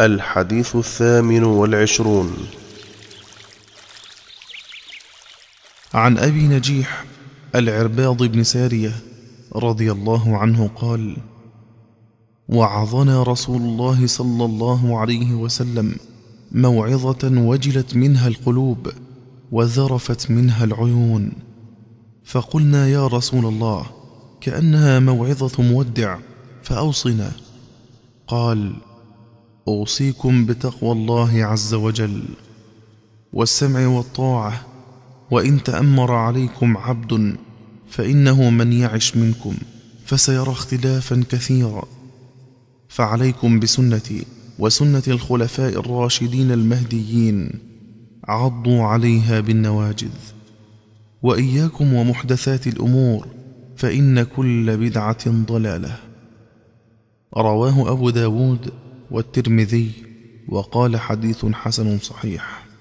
الحديث 28. عن أبي نجيح العرباض بن سارية رضي الله عنه قال: وعظنا رسول الله صلى الله عليه وسلم موعظة وجلت منها القلوب وذرفت منها العيون، فقلنا يا رسول الله كأنها موعظة مودع فأوصنا. قال: أوصيكم بتقوى الله عز وجل والسمع والطاعة، وإن تأمر عليكم عبد فإنه من يعش منكم فسيرى اختلافا كثيرا، فعليكم بسنتي وسنة الخلفاء الراشدين المهديين، عضوا عليها بالنواجذ، وإياكم ومحدثات الأمور فإن كل بدعة ضلالة. رواه أبو داود والترمذي وقال حديث حسن صحيح.